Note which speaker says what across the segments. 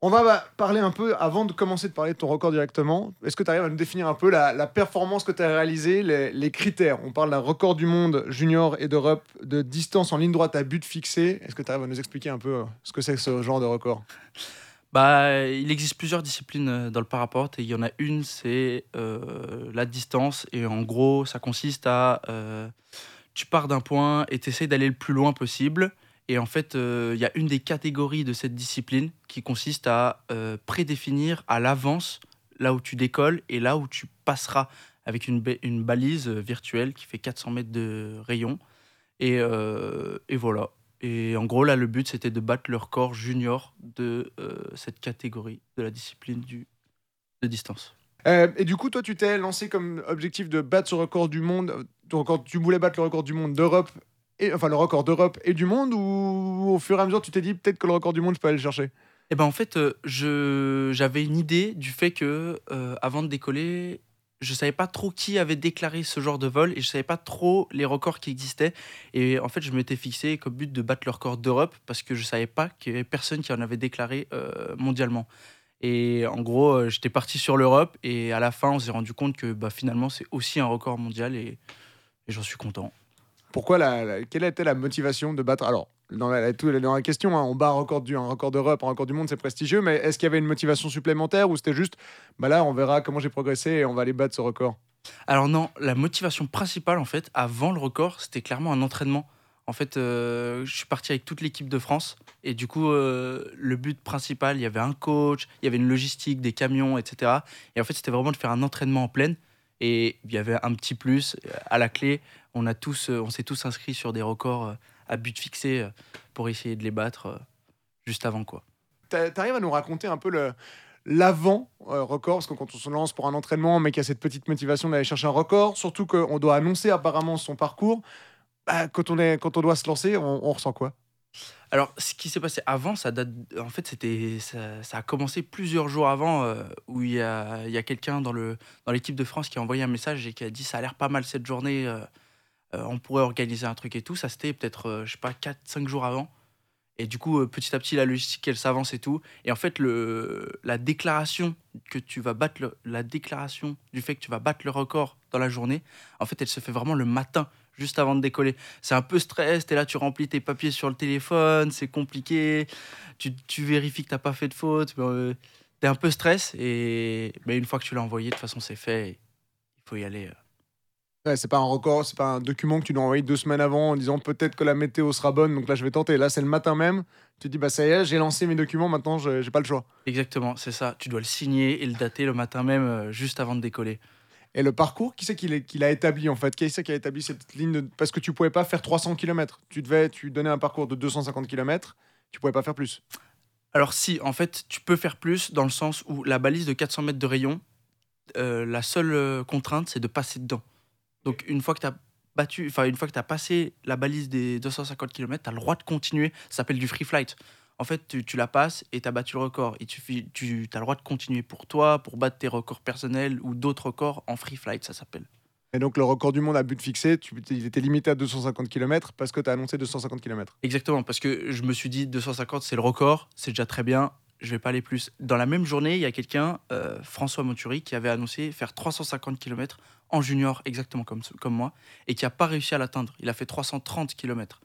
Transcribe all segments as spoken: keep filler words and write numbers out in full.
Speaker 1: On va bah, parler un peu, avant de commencer de parler de ton record directement, est-ce que tu arrives à nous définir un peu la, la performance que tu as réalisée, les, les critères? On parle d'un record du monde junior et d'Europe de distance en ligne droite à but fixé. Est-ce que tu arrives à nous expliquer un peu euh, ce que c'est que ce genre de record?
Speaker 2: Bah, il existe plusieurs disciplines euh, dans le parapente et il y en a une, c'est euh, la distance. Et en gros, ça consiste à... euh, tu pars d'un point et tu essaies d'aller le plus loin possible. Et en fait, euh, il y a une des catégories de cette discipline qui consiste à euh, prédéfinir à l'avance là où tu décolles et là où tu passeras avec une, ba- une balise euh, virtuelle qui fait quatre cents mètres de rayon. Et, euh, et voilà. Et en gros, là, le but, c'était de battre le record junior de euh, cette catégorie, de la discipline du, de distance.
Speaker 1: Euh, et du coup, toi, tu t'es lancé comme objectif de battre ce record du monde. euh, ton record- tu voulais battre le record du monde d'Europe, et, enfin le record d'Europe et du monde, ou au fur et à mesure, tu t'es dit peut-être que le record du monde, je peux aller le chercher?
Speaker 2: Et ben en fait, euh, je, j'avais une idée du fait que, euh, avant de décoller, je savais pas trop qui avait déclaré ce genre de vol et je savais pas trop les records qui existaient. Et en fait, je m'étais fixé comme but de battre le record d'Europe parce que je savais pas qu'il y avait personne qui en avait déclaré euh, mondialement. Et en gros, euh, j'étais parti sur l'Europe et à la fin, on s'est rendu compte que bah, finalement, c'est aussi un record mondial et, et j'en suis content.
Speaker 1: Pourquoi la, la- quelle était la motivation de battre? Alors, dans la, la- tout- dans la question, hein, on bat un record, du, un record d'Europe, un record du monde, c'est prestigieux, mais est-ce qu'il y avait une motivation supplémentaire ou c'était juste, bah là, on verra comment j'ai progressé et on va aller battre ce record?
Speaker 2: Alors non, la motivation principale, en fait, avant le record, c'était clairement un entraînement. En fait, euh, je suis parti avec toute l'équipe de France et du coup, euh, le but principal, il y avait un coach, il y avait une logistique, des camions, et cetera. Et en fait, c'était vraiment de faire un entraînement en pleine. Et il y avait un petit plus euh, à la clé. On a tous, euh, on s'est tous inscrits sur des records euh, à but fixé euh, pour essayer de les battre euh, juste avant, quoi.
Speaker 1: T'a- T'arrives à nous raconter un peu le, l'avant euh, record, parce que quand on se lance pour un entraînement, mais qu'il y a cette petite motivation d'aller chercher un record, surtout qu'on doit annoncer apparemment son parcours, bah, quand, on est, quand on doit se lancer, on, on ressent quoi?
Speaker 2: Alors, ce qui s'est passé avant, ça date. En fait, c'était, ça, ça a commencé plusieurs jours avant, euh, où il y a, il y a quelqu'un dans le, dans l'équipe de France qui a envoyé un message et qui a dit ça a l'air pas mal cette journée, euh, euh, on pourrait organiser un truc et tout. Ça, c'était peut-être, euh, je sais pas, quatre cinq jours avant. Et du coup, euh, petit à petit, la logistique, elle s'avance et tout. Et en fait, le, la déclaration que tu vas battre, le- la déclaration du fait que tu vas battre le record dans la journée, en fait, elle se fait vraiment le matin, juste avant de décoller. C'est un peu stress, t'es là, tu remplis tes papiers sur le téléphone, c'est compliqué, tu, tu vérifies que t'as pas fait de faute, mais, euh, t'es un peu stress. Et mais une fois que tu l'as envoyé, de toute façon, c'est fait, il faut y aller. euh.
Speaker 1: Ouais, c'est pas un record, c'est pas un document que tu dois envoyer deux semaines avant en disant peut-être que la météo sera bonne, donc là je vais tenter. Là, c'est le matin même. Tu te dis, bah ça y est, j'ai lancé mes documents, maintenant je- j'ai pas le choix.
Speaker 2: Exactement, c'est ça. Tu dois le signer et le dater le matin même, euh, juste avant de décoller.
Speaker 1: Et le parcours, qui c'est qui l'a qui l'a établi en fait? Qui c'est qui a établi cette ligne de... Parce que tu pouvais pas faire trois cents kilomètres. Tu devais, tu donnais un parcours de deux cent cinquante kilomètres, tu pouvais pas faire plus.
Speaker 2: Alors si, en fait, tu peux faire plus dans le sens où la balise de quatre cents mètres de rayon, euh, la seule euh, contrainte, c'est de passer dedans. Donc une fois que tu as battu, enfin une fois que tu as passé la balise des deux cent cinquante kilomètres, tu as le droit de continuer. Ça s'appelle du free flight. En fait, tu, tu la passes et tu as battu le record. Et tu, fais- tu as le droit de continuer pour toi, pour battre tes records personnels ou d'autres records en free flight, ça s'appelle.
Speaker 1: Et donc le record du monde à but fixé, tu, il était limité à deux cent cinquante kilomètres parce que tu as annoncé deux cent cinquante kilomètres.
Speaker 2: Exactement, parce que je me suis dit deux cent cinquante, c'est le record, c'est déjà très bien, je vais pas aller plus. Dans la même journée, il y a quelqu'un, euh, François Monturi, qui avait annoncé faire trois cent cinquante kilomètres en junior, exactement comme, comme moi, et qui a pas réussi à l'atteindre. Il a fait trois cent trente kilomètres.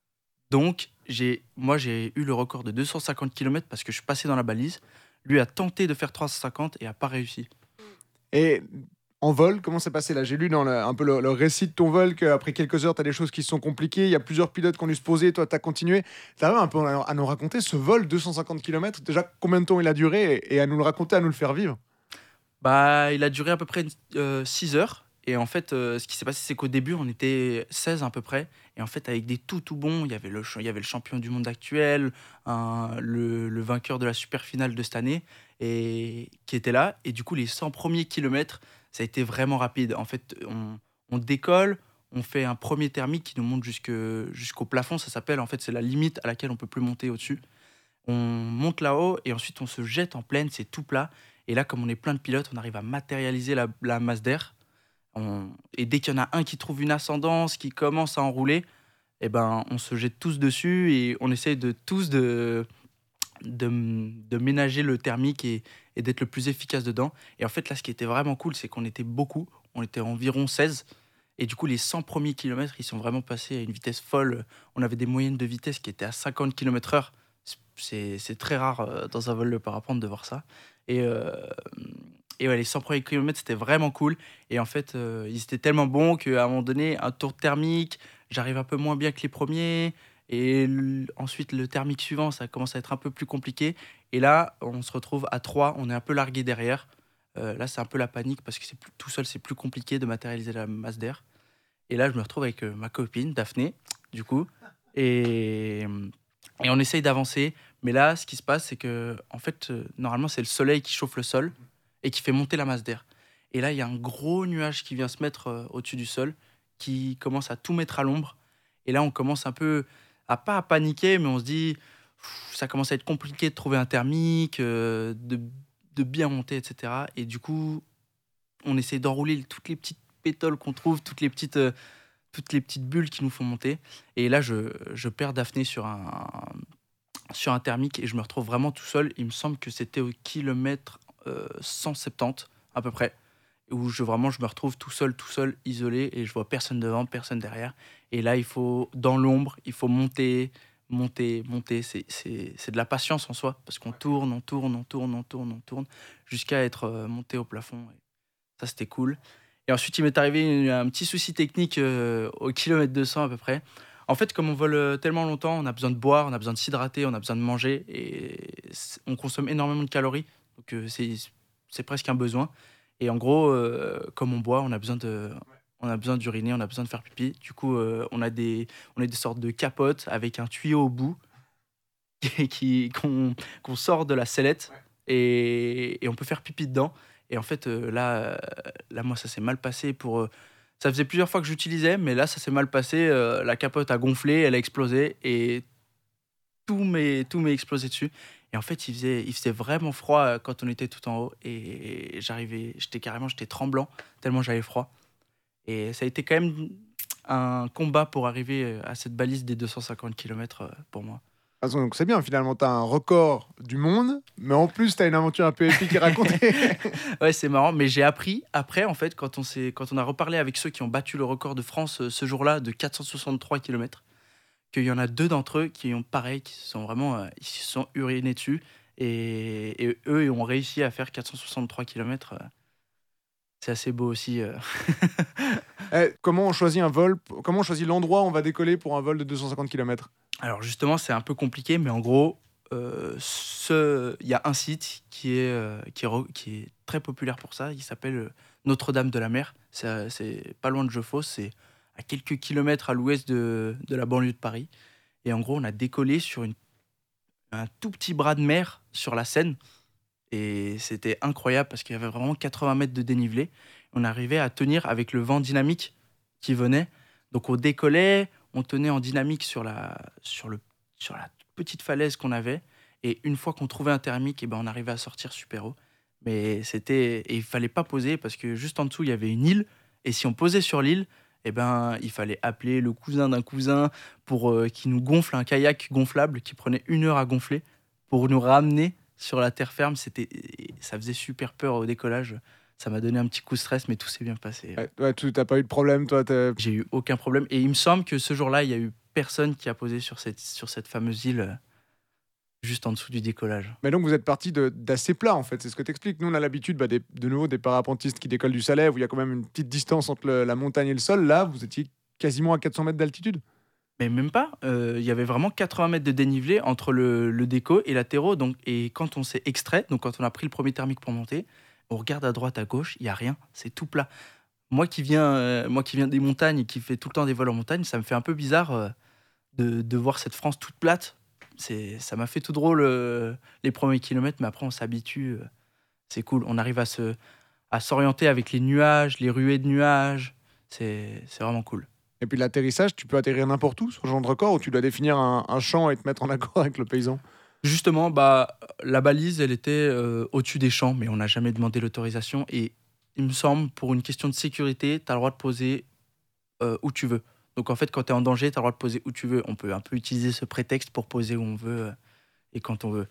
Speaker 2: Donc, j'ai, moi, j'ai eu le record de deux cent cinquante kilomètres parce que je suis passé dans la balise. Lui a tenté de faire trois cent cinquante et a pas réussi.
Speaker 1: Et en vol, comment c'est passé là? J'ai lu dans le- un peu le, le récit de ton vol qu'après quelques heures, tu as des choses qui se sont compliquées. Il y a plusieurs pilotes qui ont dû se poser. Toi, tu as continué. Tu as un peu à à nous raconter ce vol deux cent cinquante kilomètres. Déjà, combien de temps il a duré et, et à nous le raconter, à nous le faire vivre.
Speaker 2: Bah, il a duré à peu près euh, six heures. Et en fait, euh, ce qui s'est passé, c'est qu'au début, on était seize à peu près. Et en fait, avec des tout tout bons, il y avait le, ch- il y avait le champion du monde actuel, un- le, le vainqueur de la super finale de cette année, et, qui était là. Et du coup, les cent premiers kilomètres, ça a été vraiment rapide. En fait, on, on décolle, on fait un premier thermique qui nous monte jusque, jusqu'au plafond. Ça s'appelle, en fait, c'est la limite à laquelle on peut plus monter au-dessus. On monte là-haut et ensuite on se jette en pleine, c'est tout plat. Et là, comme on est plein de pilotes, on arrive à matérialiser la, la masse d'air. On- Et dès qu'il y en a un qui trouve une ascendance, qui commence à enrouler, eh ben, on se jette tous dessus et on essaye de tous de, de, de ménager le thermique et, et d'être le plus efficace dedans. Et en fait, là, ce qui était vraiment cool, c'est qu'on était beaucoup, on était environ seize. Et du coup, les cent premiers kilomètres, ils sont vraiment passés à une vitesse folle. On avait des moyennes de vitesse qui étaient à cinquante kilomètres heure. C'est, c'est très rare euh, dans un vol de parapente de voir ça. Et, euh, et ouais, les cent premiers kilomètres, c'était vraiment cool. Et en fait, euh, ils étaient tellement bons qu'à un moment donné, un tour thermique, j'arrive un peu moins bien que les premiers. Et l- ensuite, le thermique suivant, ça commence à être un peu plus compliqué. Et là, on se retrouve à trois, on est un peu largué derrière. Euh, là, c'est un peu la panique parce que c'est plus- tout seul, c'est plus compliqué de matérialiser la masse d'air. Et là, je me retrouve avec euh, ma copine, Daphné, du coup. Et, et on essaye d'avancer. Mais là, ce qui se passe, c'est que, en fait, euh, normalement, c'est le soleil qui chauffe le sol et qui fait monter la masse d'air. Et là, il y a un gros nuage qui vient se mettre euh, au-dessus du sol, qui commence à tout mettre à l'ombre. Et là, on commence un peu à pas à paniquer, mais on se dit, Pff, ça commence à être compliqué de trouver un thermique, euh, de, de bien monter, et cetera. Et du coup, on essaie d'enrouler toutes les petites pétoles qu'on trouve, toutes les petites, euh, toutes les petites bulles qui nous font monter. Et là, je, je perds Daphné sur un, sur un thermique et je me retrouve vraiment tout seul. Il me semble que c'était au kilomètre euh, cent soixante-dix à peu près, où je, vraiment je me retrouve tout seul, tout seul, isolé, et je vois personne devant, personne derrière. Et là, il faut, dans l'ombre, il faut monter, monter, monter. C'est, c'est, c'est de la patience en soi, parce qu'on tourne, on tourne, on tourne, on tourne, on tourne, jusqu'à être euh, monté au plafond. Et ça, c'était cool. Et ensuite, il m'est arrivé un petit souci technique euh, au kilomètre deux cents à peu près. En fait, comme on vole euh, tellement longtemps, on a besoin de boire, on a besoin de s'hydrater, on a besoin de manger et c'est- on consomme énormément de calories. Donc, euh, c'est, c'est presque un besoin. Et en gros, euh, comme on boit, on a besoin de, on a besoin d'uriner, on a besoin de faire pipi. Du coup, euh, on a des, on a des sortes de capotes avec un tuyau au bout qui, qui- qu'on, qu'on sort de la sellette et, et on peut faire pipi dedans. Et en fait, euh, là, euh, là, moi, ça s'est mal passé pour. euh, ça faisait plusieurs fois que j'utilisais, mais là, ça s'est mal passé. euh, la capote a gonflé, elle a explosé et tout m'est, tout m'est explosé dessus. Et en fait, il faisait, il faisait vraiment froid euh, quand on était tout en haut. Et j'arrivais, j'étais carrément, j'étais tremblant tellement j'avais froid. Et ça a été quand même un combat pour arriver euh, à cette balise des deux cent cinquante kilomètres pour moi.
Speaker 1: Ah, donc c'est bien, finalement, tu as un record du monde, mais en plus, tu as une aventure un peu épique à raconter.
Speaker 2: Ouais, c'est marrant, mais j'ai appris après, en fait, quand on, s'est, quand on a reparlé avec ceux qui ont battu le record de France euh, ce jour-là de quatre cent soixante-trois kilomètres, qu'il y en a deux d'entre eux qui ont pareil, qui se sont vraiment euh, ils se sont urinés dessus, et, et eux, ils ont réussi à faire quatre cent soixante-trois kilomètres. C'est assez beau aussi. euh.
Speaker 1: Eh, comment on choisit un vol Comment on choisit l'endroit où on va décoller pour un vol de deux cent cinquante kilomètres?
Speaker 2: Alors justement, c'est un peu compliqué, mais en gros, euh, ce- il y a un site qui est, euh, qui est, re- qui est très populaire pour ça. Il s'appelle euh, Notre-Dame de la Mer. C'est euh, c'est pas loin de Jeufosse, c'est à quelques kilomètres à l'ouest de, de la banlieue de Paris. Et en gros, on a décollé sur une- un tout petit bras de mer sur la Seine. Et c'était incroyable parce qu'il y avait vraiment quatre-vingts mètres de dénivelé. On arrivait à tenir avec le vent dynamique qui venait. Donc on décollait, on tenait en dynamique sur la, sur le, sur la petite falaise qu'on avait. Et une fois qu'on trouvait un thermique, eh ben on arrivait à sortir super haut. Mais c'était. Et il fallait pas poser parce que juste en dessous, il y avait une île. Et si on posait sur l'île, eh ben, il fallait appeler le cousin d'un cousin pour euh, qui nous gonfle un kayak gonflable qui prenait une heure à gonfler pour nous ramener sur la terre ferme. C'était, ça faisait super peur au décollage. Ça m'a donné un petit coup de stress, mais tout s'est bien passé.
Speaker 1: Ouais, ouais, tu n'as pas eu de problème, toi t'es-
Speaker 2: J'ai eu aucun problème. Et il me semble que ce jour-là, il y a eu personne qui a posé sur cette, sur cette fameuse île euh, juste en dessous du décollage.
Speaker 1: Mais donc, vous êtes parti de- d'assez plat, en fait. C'est ce que tu expliques. Nous, on a l'habitude, bah, des- de nouveau, des parapentistes qui décollent du Salève, où il y a quand même une petite distance entre le- la montagne et le sol. Là, vous étiez quasiment à quatre cents mètres d'altitude.
Speaker 2: Mais même pas. euh, Il y avait vraiment quatre-vingts mètres de dénivelé entre le, le déco et latéraux. Donc, et quand on s'est extrait, donc quand on a pris le premier thermique pour monter, on regarde à droite, à gauche, il y a rien. C'est tout plat. Moi qui viens, euh, moi qui viens des montagnes et qui fais tout le temps des vols en montagne, ça me fait un peu bizarre euh, de, de voir cette France toute plate. C'est, ça m'a fait tout drôle euh, les premiers kilomètres, mais après on s'habitue. euh, c'est cool. On arrive à se, à s'orienter avec les nuages, les ruées de nuages. C'est, c'est vraiment cool.
Speaker 1: Et puis l'atterrissage, tu peux atterrir n'importe où sur le genre de record, ou tu dois définir un, un champ et te mettre en accord avec le paysan.
Speaker 2: Justement, bah, la balise, elle était euh, au-dessus des champs, mais on n'a jamais demandé l'autorisation. Et il me semble, pour une question de sécurité, tu as le droit de poser euh, où tu veux. Donc en fait, quand tu es en danger, tu as le droit de poser où tu veux. On peut un peu utiliser ce prétexte pour poser où on veut euh, et quand on veut.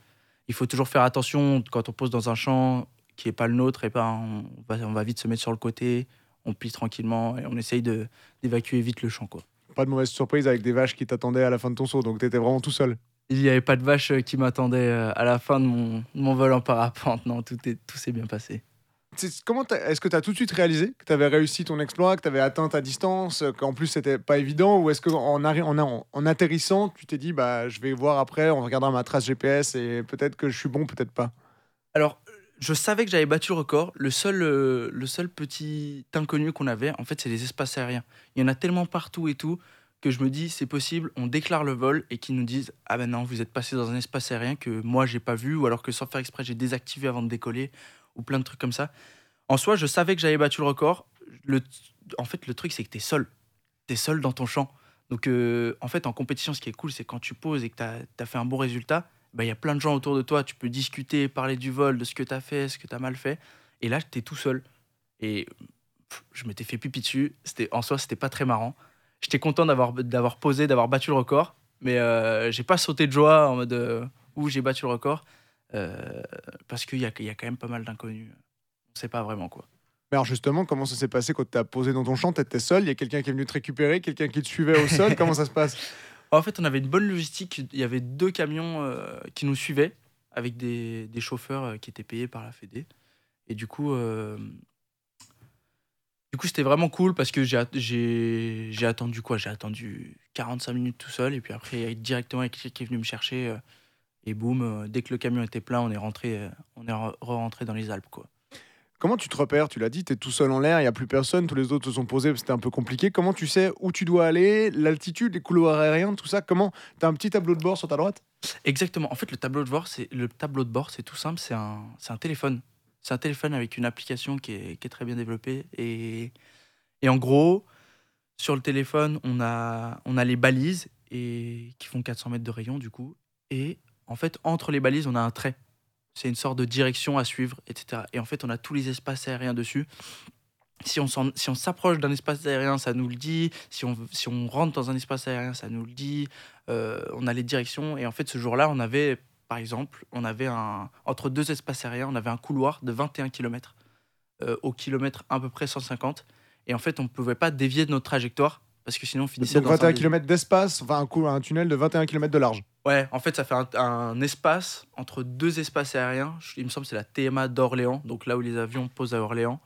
Speaker 2: il faut toujours faire attention quand on pose dans un champ qui n'est pas le nôtre, et ben, on, va, on va vite se mettre sur le côté, on plie tranquillement et on essaye de, d'évacuer vite le champ, quoi.
Speaker 1: Pas de mauvaise surprise avec des vaches qui t'attendaient à la fin de ton saut, donc t'étais vraiment tout seul.
Speaker 2: Il n'y avait pas de vache euh, qui m'attendait euh, à la fin de mon, de mon vol en parapente. Non, tout, est, tout s'est bien passé.
Speaker 1: C'est- Comment t'as- est-ce que tu as tout de suite réalisé que tu avais réussi ton exploit, que tu avais atteint ta distance, euh, qu'en plus c'était pas évident, ou est-ce qu'en arri- en, en, en atterrissant, tu t'es dit bah je vais voir après, on regardera ma trace G P S et peut-être que je suis bon, peut-être pas.
Speaker 2: Alors, je savais que j'avais battu le record. Le seul, euh, le seul petit inconnu qu'on avait, en fait, c'est les espaces aériens. Il y en a tellement partout et tout que je me dis, c'est possible, on déclare le vol et qu'ils nous disent, ah ben non, vous êtes passé dans un espace aérien que moi, j'ai pas vu, ou alors que sans faire exprès, j'ai désactivé avant de décoller, ou plein de trucs comme ça. En soi, je savais que j'avais battu le record. Le, en fait, le truc, c'est que t'es seul. T'es seul dans ton champ. Donc, euh, en fait, en compétition, ce qui est cool, c'est quand tu poses et que t'as as fait un bon résultat, bah, il y a plein de gens autour de toi. Tu peux discuter, parler du vol, de ce que t'as fait, ce que t'as mal fait. Et là, t'es tout seul. Et pff, je m'étais fait pipi dessus. C'était, en soi, c'était pas très marrant. J'étais content d'avoir, d'avoir posé, d'avoir battu le record. Mais euh, j'ai pas sauté de joie en mode euh, où j'ai battu le record. euh, parce qu'il y a, il y a quand même pas mal d'inconnus. On sait pas vraiment, quoi.
Speaker 1: Mais alors justement, comment ça s'est passé quand tu as posé dans ton champ? Tu étais seul, il y a quelqu'un qui est venu te récupérer, quelqu'un qui te suivait au sol, comment ça se passe?
Speaker 2: En fait, on avait une bonne logistique. Il y avait deux camions euh, qui nous suivaient avec des, des chauffeurs euh, qui étaient payés par la Fédé. Et du coup, euh, du coup, c'était vraiment cool parce que j'ai, at- j'ai, j'ai attendu quoi? J'ai attendu quarante-cinq minutes tout seul. Et puis après, il y a directement quelqu'un qui est venu me chercher. euh, et boum, euh, dès que le camion était plein, on est rentré, euh, on est re- rentré dans les Alpes, quoi.
Speaker 1: Comment tu te repères? Tu l'as dit, tu es tout seul en l'air, il n'y a plus personne, tous les autres se sont posés, c'était un peu compliqué. Comment tu sais où tu dois aller, l'altitude, les couloirs aériens, tout ça? Comment? Tu as un petit tableau de bord sur ta droite?
Speaker 2: Exactement. En fait, le tableau de bord, c'est le tableau de bord, c'est tout simple. C'est un, c'est un téléphone. C'est un téléphone avec une application qui est, qui est très bien développée. Et, et en gros, sur le téléphone, on a, on a les balises et, qui font quatre cents mètres de rayon, du coup. Et en fait, entre les balises, on a un trait. C'est une sorte de direction à suivre, et cetera. Et en fait, on a tous les espaces aériens dessus. Si on, s'en- si on s'approche d'un espace aérien, ça nous le dit. Si on, si on rentre dans un espace aérien, ça nous le dit. Euh, on a les directions. Et en fait, ce jour-là, on avait, par exemple, on avait un, entre deux espaces aériens, on avait un couloir de vingt et un kilomètres, euh, au kilomètre à peu près cent cinquante. Et en fait, on ne pouvait pas dévier de notre trajectoire parce que sinon, on finissait
Speaker 1: Donc
Speaker 2: dans un
Speaker 1: vingt et un
Speaker 2: des...
Speaker 1: kilomètres d'espace, enfin un, cou- un tunnel de vingt et un kilomètres de large.
Speaker 2: Ouais, en fait, ça fait un, un espace entre deux espaces aériens. Je- Il me semble que c'est la T M A d'Orléans, donc là où les avions posent à Orléans.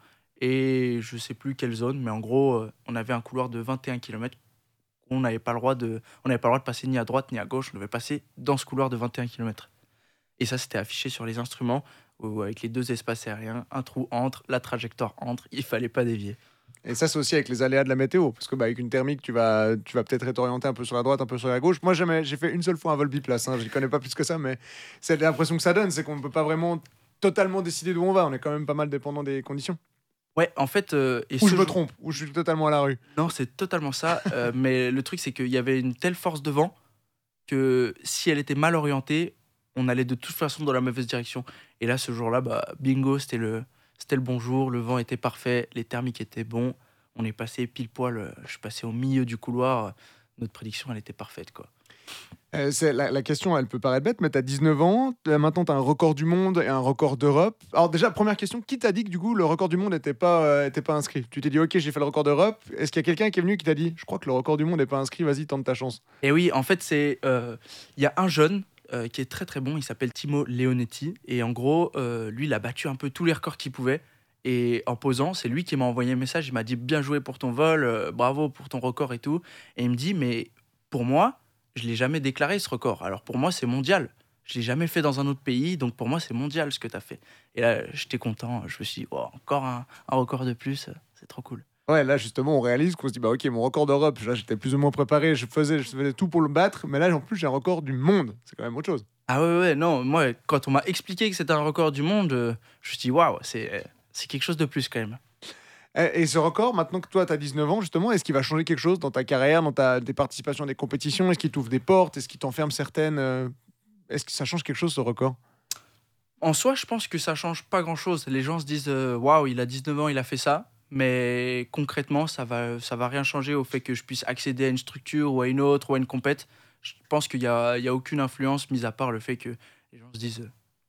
Speaker 2: Et je sais plus quelle zone, mais en gros, euh, on avait un couloir de vingt et un kilomètres. On n'avait pas le droit de, on n'avait pas le droit de passer ni à droite ni à gauche. On devait passer dans ce couloir de vingt et un kilomètres. Et ça, c'était affiché sur les instruments, où, avec les deux espaces aériens, un trou entre, la trajectoire entre. Il fallait pas dévier.
Speaker 1: Et ça, c'est aussi avec les aléas de la météo, parce que bah, avec une thermique, tu vas, tu vas peut-être être orienté un peu sur la droite, un peu sur la gauche. Moi, jamais, j'ai fait une seule fois un vol biplace, hein, je ne connais pas plus que ça, mais c'est l'impression que ça donne, c'est qu'on ne peut pas vraiment totalement décider d'où on va, on est quand même pas mal dépendant des conditions.
Speaker 2: Ouais, en fait, euh, et
Speaker 1: Ou
Speaker 2: ce
Speaker 1: je me
Speaker 2: jour-
Speaker 1: trompe, ou je suis totalement à la rue.
Speaker 2: non, c'est totalement ça. euh, mais le truc, c'est qu'il y avait une telle force de vent que si elle était mal orientée, on allait de toute façon dans la mauvaise direction. Et là, ce jour-là, bah, bingo, c'était le, c'était le bon jour, le vent était parfait, les thermiques étaient bons. On est passé pile poil, euh, je suis passé au milieu du couloir. Notre prédiction, elle était parfaite, quoi.
Speaker 1: Euh, c'est, la, la question, elle peut paraître bête, mais tu as dix-neuf ans, t'as- maintenant tu as un record du monde et un record d'Europe. Alors déjà, première question, qui t'a dit que du coup le record du monde n'était pas, euh, était pas inscrit? Tu t'es dit, ok, j'ai fait le record d'Europe. Est-ce qu'il y a quelqu'un qui est venu qui t'a dit, je crois que le record du monde n'est pas inscrit, vas-y, tente ta chance?
Speaker 2: Et oui, en fait, c'est euh, il y a un jeune euh, qui est très très bon, il s'appelle Timo Leonetti. Et en gros, euh, lui, il a battu un peu tous les records qu'il pouvait. Et en posant, c'est lui qui m'a envoyé un message. Il m'a dit bien joué pour ton vol, euh, bravo pour ton record et tout. Et il me dit, mais pour moi, je l'ai jamais déclaré ce record. Alors pour moi, c'est mondial. Je l'ai jamais fait dans un autre pays, donc pour moi, c'est mondial ce que tu as fait. Et là, j'étais content. Je me suis dit, oh, encore un, un record de plus, c'est trop cool.
Speaker 1: Ouais, là justement, on réalise qu'on se dit, bah ok, mon record d'Europe, là j'étais plus ou moins préparé, je faisais, je faisais tout pour le battre, mais là en plus j'ai un record du monde, c'est quand même autre chose.
Speaker 2: Ah ouais, ouais, non, moi, quand on m'a expliqué que c'était un record du monde, euh, je me suis dit, waouh, c'est, c'est quelque chose de plus quand même.
Speaker 1: Et, et ce record, maintenant que toi tu as dix-neuf ans, justement, est-ce qu'il va changer quelque chose dans ta carrière, dans ta, tes participations à des compétitions? Est-ce qu'il t'ouvre des portes? Est-ce qu'il t'enferme certaines euh, Est-ce que ça change quelque chose ce record?
Speaker 2: En soi, je pense que ça change pas grand-chose. Les gens se disent, euh, waouh, il a dix-neuf ans, il a fait ça. Mais concrètement, ça va, ça va rien changer au fait que je puisse accéder à une structure ou à une autre ou à une compète. Je pense qu'il y a, il y a aucune influence, mis à part le fait que les gens se disent, euh,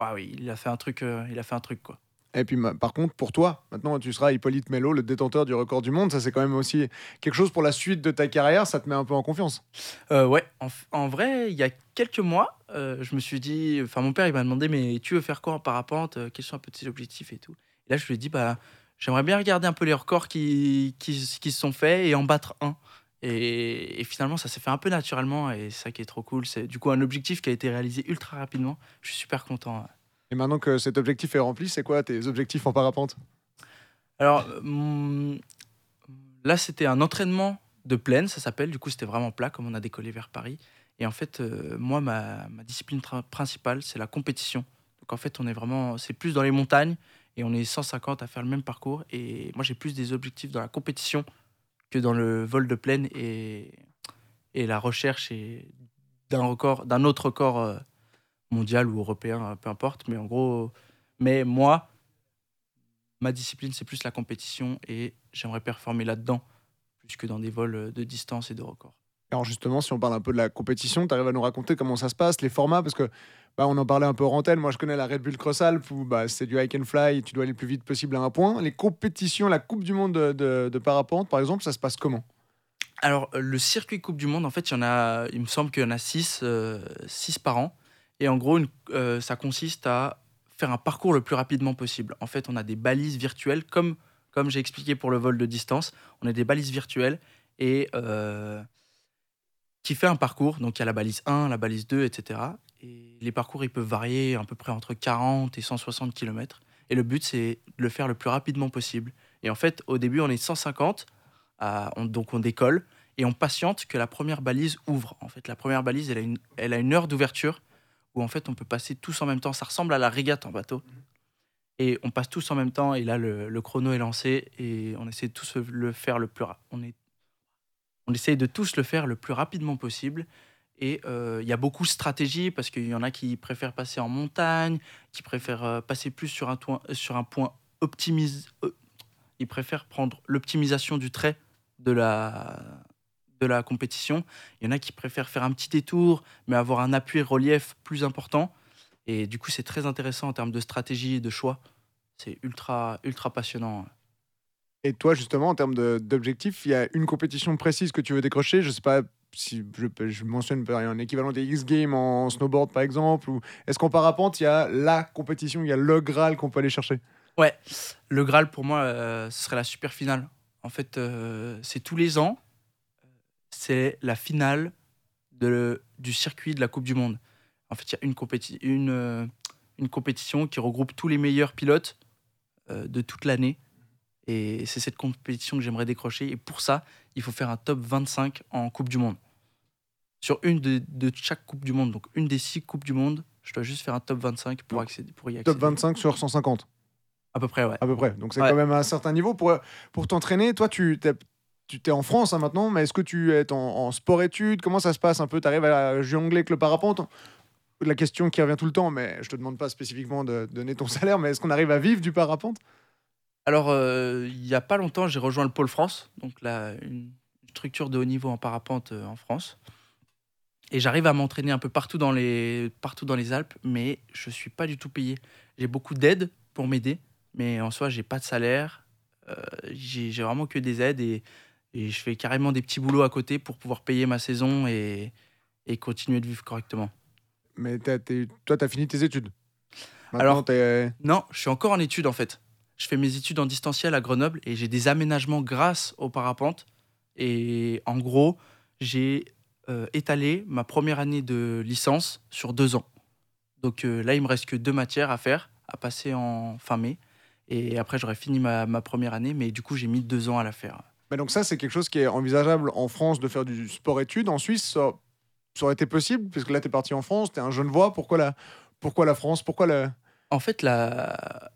Speaker 2: Ah oui, il a fait un truc, heu, il a fait un truc, quoi.
Speaker 1: Et puis, ma- par contre, pour toi, maintenant, tu seras Hippolyte Melo, le détenteur du record du monde. Ça, c'est quand même aussi quelque chose pour la suite de ta carrière. Ça te met un peu en confiance.
Speaker 2: Heu, ouais, en f en vrai, il y a quelques mois, heu, je me suis dit enfin, mon père, il m'a demandé: «Mais tu veux faire quoi en parapente? Heu, quels sont un peu tes objectifs et tout?» Et là, je lui ai dit: «Bah, j'aimerais bien regarder un peu les records qui qui s qui se sont faits et en battre un». Et et finalement, ça s'est fait un peu naturellement et c'est ça qui est trop cool. C'est du coup un objectif qui a été réalisé ultra rapidement. Je suis super content, ouais.
Speaker 1: Et maintenant que cet objectif est rempli, c'est quoi tes objectifs en parapente?
Speaker 2: Alors, heu, mmh, là, c'était un entraînement de plaine, ça s'appelle. Du coup, c'était vraiment plat, comme on a décollé vers Paris. Et en fait, heu, moi, ma ma discipline tra principale, c'est la compétition. Donc en fait, on est vraiment c'est plus dans les montagnes et on est cent cinquante à faire le même parcours et moi, j'ai plus des objectifs dans la compétition que dans le vol de plaine et et la recherche et d'un record d'un autre record, heu, mondial ou européen, heu, peu importe. Mais en gros mais moi, ma discipline, c'est plus la compétition et j'aimerais performer là-dedans, plus que dans des vols, heu, de distance et de records.
Speaker 1: Alors justement, si on parle un peu de la compétition, tu arrives à nous raconter comment ça se passe, les formats, parce que bah, on en parlait un peu hors antenne. Moi, je connais la Red Bull Cross Alps où bah, c'est du hike and fly, tu dois aller le plus vite possible à un point. Les compétitions, la Coupe du Monde de, de- de parapente, par exemple, ça se passe comment?
Speaker 2: Alors, heu, le circuit coupe du monde, en fait, il y en a il me semble qu'il y en a six heu, six par an et en gros, une heu, ça consiste à faire un parcours le plus rapidement possible. En fait, on a des balises virtuelles comme comme j'ai expliqué pour le vol de distance. On a des balises virtuelles et heu, qui fait un parcours. Donc il y a la balise un, la balise deux, et cetera et les parcours, ils peuvent varier à peu près entre quarante et cent soixante kilomètres et le but, c'est de le faire le plus rapidement possible et en fait, au début, on est cent cinquante. Ah, on donc on décolle et on patiente que la première balise ouvre. En fait, la première balise, elle a une elle a une heure d'ouverture où en fait, on peut passer tous en même temps. Ça ressemble à la régate en bateau et on passe tous en même temps et là, le le chrono est lancé et on essaie de tous le le faire le plus ra on est on essaye de tous le faire le plus rapidement possible et heu, il y a beaucoup de stratégies parce qu'il y en a qui préfèrent passer en montagne, qui préfèrent, heu, passer plus sur un toin sur un point optimise heu, ils préfèrent prendre l'optimisation du trait de la de la compétition. Il y en a qui préfèrent faire un petit détour, mais avoir un appui relief plus important. Et du coup, c'est très intéressant en termes de stratégie et de choix. C'est ultra, ultra passionnant.
Speaker 1: Et toi, justement, en termes de- d'objectifs, il y a une compétition précise que tu veux décrocher. Je sais pas si je, je mentionne par un équivalent des X Games en snowboard, par exemple. Ou est-ce qu'en parapente, il y a la compétition, il y a le Graal qu'on peut aller chercher?
Speaker 2: Ouais, le Graal pour moi, euh, ce serait la super finale. En fait, euh, c'est tous les ans, c'est la finale de, du circuit de la Coupe du Monde. En fait, il y a une, compéti- une, euh, une compétition qui regroupe tous les meilleurs pilotes euh, de toute l'année. Et c'est cette compétition que j'aimerais décrocher. Et pour ça, il faut faire un top vingt-cinq en Coupe du Monde. Sur une de, de chaque Coupe du Monde, donc une des six Coupes du Monde, je dois juste faire un top vingt-cinq pour,
Speaker 1: Donc,
Speaker 2: accéder, pour y
Speaker 1: top
Speaker 2: accéder.
Speaker 1: vingt-cinq sur cent cinquante,
Speaker 2: À peu près, ouais.
Speaker 1: à peu près. Donc, c'est
Speaker 2: Ouais.
Speaker 1: quand même à un certain niveau. Pour, pour t'entraîner, toi, tu t'es, tu t'es en France hein, maintenant, mais est-ce que tu es en, en sport-études? Comment ça se passe un peu? Tu arrives à jongler avec le parapente? La question qui revient tout le temps, mais je te demande pas spécifiquement de donner ton salaire, mais est-ce qu'on arrive à vivre du parapente?
Speaker 2: Alors, euh, il n'y a pas longtemps, j'ai rejoint le Pôle France, donc là, une structure de haut niveau en parapente euh, en France. Et j'arrive à m'entraîner un peu partout dans, les, partout dans les Alpes, mais je ne suis pas du tout payé. J'ai beaucoup d'aides pour m'aider, mais en soi, j'ai pas de salaire. Euh, j'ai j'ai vraiment que des aides et, et je fais carrément des petits boulots à côté pour pouvoir payer ma saison et, et continuer de vivre correctement.
Speaker 1: Mais t'as- t'es- toi, tu as fini tes études. Maintenant,
Speaker 2: Alors,
Speaker 1: tu es.
Speaker 2: non, je suis encore en études en fait. Je fais mes études en distanciel à Grenoble et j'ai des aménagements grâce au parapente. Et en gros, j'ai euh, étalé ma première année de licence sur deux ans. Donc euh, là, il me reste que deux matières à faire, à passer en fin mai. Et après, j'aurais fini ma, ma première année, mais du coup, j'ai mis deux ans à la faire.
Speaker 1: Mais donc, ça, c'est quelque chose qui est envisageable en France de faire du sport-études. En Suisse, ça, ça aurait été possible, puisque là, tu es parti en France, tu es un jeune voix. Pourquoi la, pourquoi la France? Pourquoi le.
Speaker 2: En fait, la...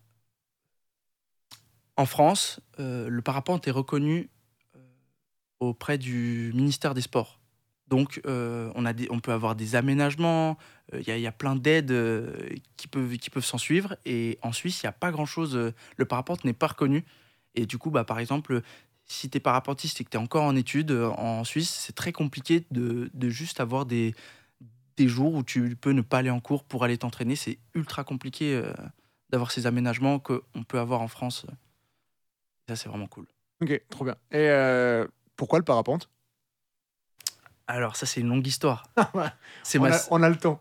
Speaker 2: en France, euh, le parapente est reconnu euh, auprès du ministère des Sports. Donc, euh, on, a des, on peut avoir des aménagements, il y, a- y a plein d'aides euh, qui peuvent, qui peuvent s'en suivre. Et en Suisse, il n'y a pas grand-chose. euh, le parapente n'est pas reconnu. Et du coup, bah, par exemple, si tu es parapentiste et que tu es encore en études, euh, en Suisse, c'est très compliqué de, de juste avoir des, des jours où tu peux ne pas aller en cours pour aller t'entraîner. C'est ultra compliqué euh, d'avoir ces aménagements qu'on peut avoir en France. Ça, c'est vraiment cool.
Speaker 1: Ok, trop bien. Et euh, pourquoi le parapente?
Speaker 2: Alors, ça, c'est une longue histoire.
Speaker 1: Ouais,
Speaker 2: C'est
Speaker 1: on
Speaker 2: ma,
Speaker 1: a, on a le temps.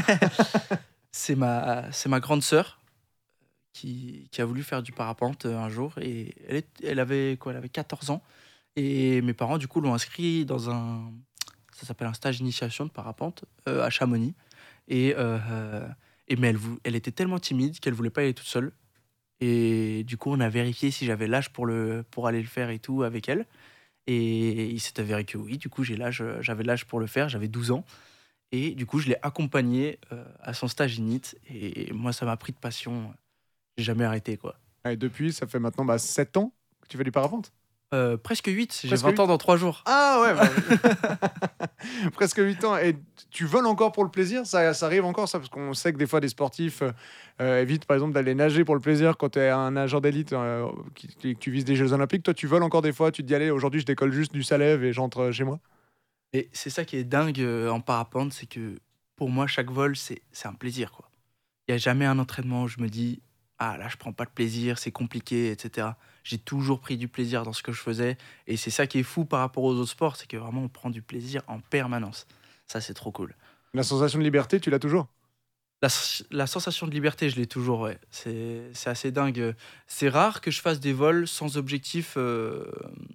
Speaker 2: c'est ma, c'est ma grande sœur qui, qui a voulu faire du parapente euh, un jour. Et elle, est- elle avait quoi? Elle avait quatorze ans. Et mes parents, du coup, l'ont inscrit dans un. Ça s'appelle un stage d'initiation de parapente euh, à Chamonix. Et, euh, euh, et mais elle, vou- elle était tellement timide qu'elle voulait pas y aller toute seule. Et du coup, on a vérifié si j'avais l'âge pour, le, pour aller le faire et tout avec elle. Et il s'est avéré que oui, du coup, j'ai l'âge, j'avais l'âge pour le faire, j'avais douze ans. Et du coup, je l'ai accompagnée euh, à son stage init. Et moi, ça m'a pris de passion. J'ai jamais arrêté, quoi.
Speaker 1: Et depuis, ça fait maintenant bah, sept ans que tu fais du parapente.
Speaker 2: Euh, presque huit, j'ai
Speaker 1: Presque
Speaker 2: vingt ans
Speaker 1: huit.
Speaker 2: dans trois jours.
Speaker 1: Ah ouais, bah, presque huit ans. Et tu voles encore pour le plaisir? Ça, ça arrive encore, ça? Parce qu'on sait que des fois, des sportifs euh, euh, évitent, par exemple, d'aller nager pour le plaisir quand tu es un nageur d'élite, euh, qui- qui- que tu vises des Jeux Olympiques. Toi, tu voles encore des fois? Tu te dis, allez, aujourd'hui, je décolle juste du Salève et j'entre euh, chez moi?
Speaker 2: Et c'est ça qui est dingue euh, en parapente, c'est que pour moi, chaque vol, c'est c'est un plaisir, quoi. Il n'y a jamais un entraînement où je me dis, ah là, je prends pas de plaisir, c'est compliqué, et cetera. J'ai toujours pris du plaisir dans ce que je faisais. Et c'est ça qui est fou par rapport aux autres sports, c'est que vraiment, on prend du plaisir en permanence. Ça, c'est trop cool.
Speaker 1: La sensation de liberté, tu l'as toujours?
Speaker 2: La, s- la sensation de liberté, je l'ai toujours, ouais. C'est c'est assez dingue. C'est rare que je fasse des vols sans objectif euh,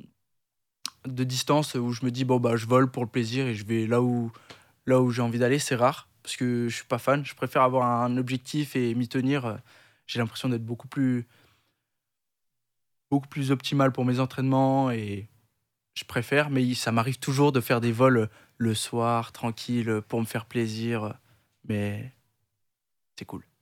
Speaker 2: de distance où je me dis, bon, bah, je vole pour le plaisir et je vais là où, là où j'ai envie d'aller. C'est rare parce que je suis pas fan. Je préfère avoir un objectif et m'y tenir. J'ai l'impression d'être beaucoup plus, beaucoup plus optimal pour mes entraînements et je préfère. Mais ça m'arrive toujours de faire des vols le soir, tranquille, pour me faire plaisir. Mais c'est cool.